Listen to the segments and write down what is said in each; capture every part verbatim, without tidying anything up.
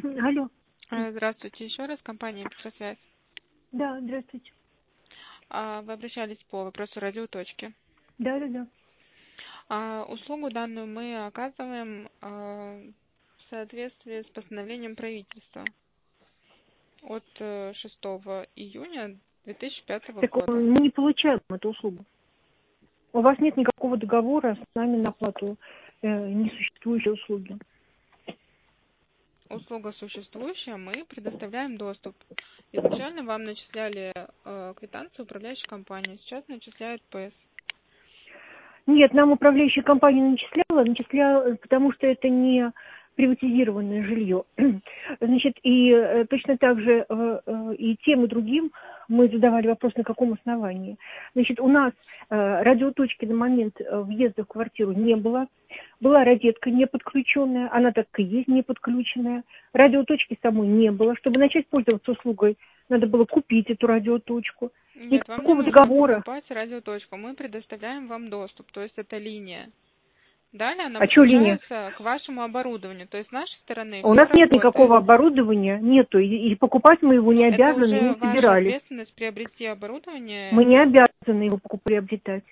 Алло. А, Здравствуйте еще раз, компания Петросвязь. Да, здравствуйте. А, Вы обращались по вопросу радиоточки. Да, да, да. А, Услугу данную мы оказываем а, в соответствии с постановлением правительства от э, шестого июня две тысячи пятого Так года. мы не получаем эту услугу. У вас нет никакого договора с нами на оплату э, несуществующей услуги. Услуга существующая, мы предоставляем доступ. Изначально вам начисляли э, квитанцию управляющей компании, сейчас начисляет ПЭС. Нет, нам управляющая компания начисляла, начисляла, потому что это не приватизированное жилье. Значит, и э, точно так же э, э, и тем, и другим мы задавали вопрос, на каком основании. Значит, у нас э, радиоточки на момент э, въезда в квартиру не было. Была розетка не подключенная, она так и есть не подключенная. Радиоточки самой не было. Чтобы начать пользоваться услугой, надо было купить эту радиоточку. Нет, вам не Никакого нужно договора. покупать радиоточку. Мы предоставляем вам доступ, то есть это линия. Далее она А что линия? подключается к вашему оборудованию. То есть с нашей стороны У все нас нет работает. никакого оборудования, нету, и, и покупать мы его не Но это обязаны, уже не ваша собирались. ответственность приобрести оборудование. Мы не обязаны его покуп- приобретать.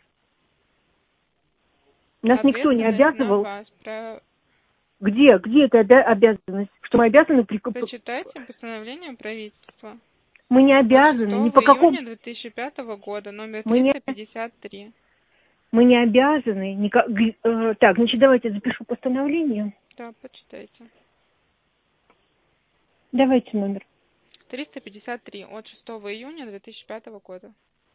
Нас никто не Ответственность на обязывал. вас. Про... Где? Где эта обя- обязанность? Что мы обязаны прикупить? Почитайте постановление правительства Мы не от обязаны, ни шестого по какому... июня две тысячи пятого года, номер Мы не, триста пятьдесят три. мы не обязаны. Никак... э, Так, значит, давайте запишу постановление. Да, почитайте. Давайте номер. триста пятьдесят три от шестого июня две тысячи пятого года.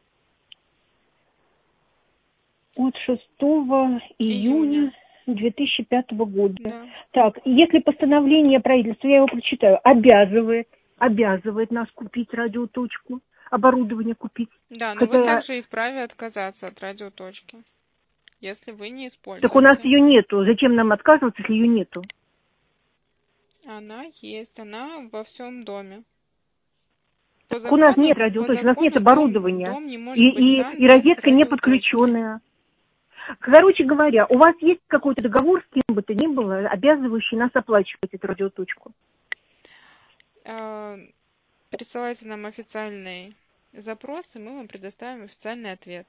От шестого Июня. июня две тысячи пятого года. Да. Так, если постановление правительства, я его прочитаю, обязывает, обязывает нас купить радиоточку, оборудование купить. Да, но вы Хотя, также и вправе отказаться от радиоточки, если вы не так у нас используете. ее нету. Зачем нам отказываться, если ее нету? Она есть, она во всем доме. По Так у нас нет закону, по радиоточки, у нас нет закону дом, оборудования. дом не может И, быть и, дан и без розетка не радиоточки. подключенная. Короче говоря, у вас есть какой-то договор с кем бы то ни было, обязывающий нас оплачивать эту радиоточку? А, Присылайте нам официальный запрос, и мы вам предоставим официальный ответ.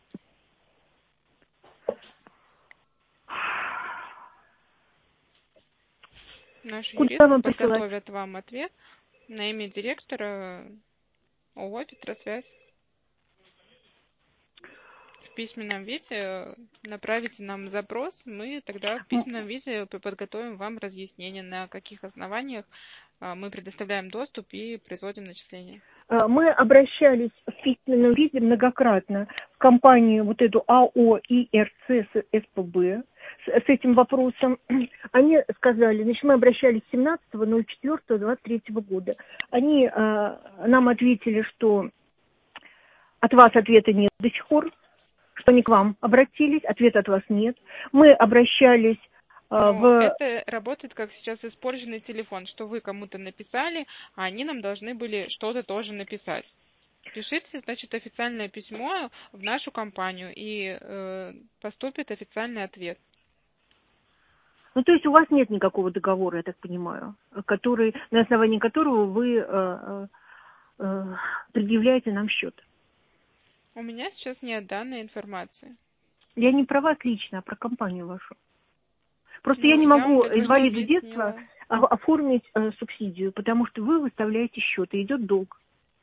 Наши Куда юристы вам присылать? подготовят вам ответ на имя директора ООО «Петросвязь». В письменном виде направите нам запрос, мы тогда в письменном виде подготовим вам разъяснение, на каких основаниях а, мы предоставляем доступ и производим начисления. Мы обращались в письменном виде многократно в компанию вот эту АО ИРЦ СПБ с, с этим вопросом. Они сказали, значит, мы обращались семнадцатого ноль четвёртого двадцать третьего года. Они э, нам ответили, что от вас ответа нет до сих пор, что они к вам обратились, ответа от вас нет. Мы обращались э, Но в... это работает как сейчас использованный телефон, что вы кому-то написали, а они нам должны были что-то тоже написать. Пишите, значит, официальное письмо в нашу компанию, и э, поступит официальный ответ. Ну, то есть у вас нет никакого договора, я так понимаю, который, на основании которого вы э, э, предъявляете нам счет. У меня сейчас нет данной информации. Я не про вас лично, а про компанию вашу. Просто я Ну, не я вам могу только что инвалиду детства объяснила. о- оформить э, субсидию, потому что вы выставляете счет, и идет долг.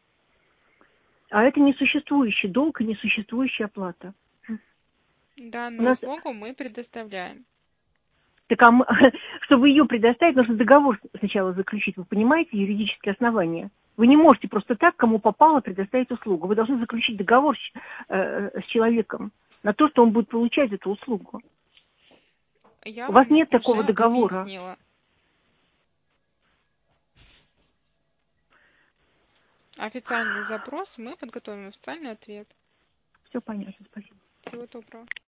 А это несуществующий долг и несуществующая оплата. У Данную нас, услугу мы предоставляем. так, а мы- чтобы ее предоставить, нужно договор сначала заключить. Вы понимаете юридические основания? Вы не можете просто так, кому попало, предоставить услугу. Вы должны заключить договор с, э, с человеком на то, что он будет получать эту услугу. Я У вас вам нет уже такого договора. объяснила. Официальный запрос, мы подготовим официальный ответ. Все понятно, спасибо. Всего доброго.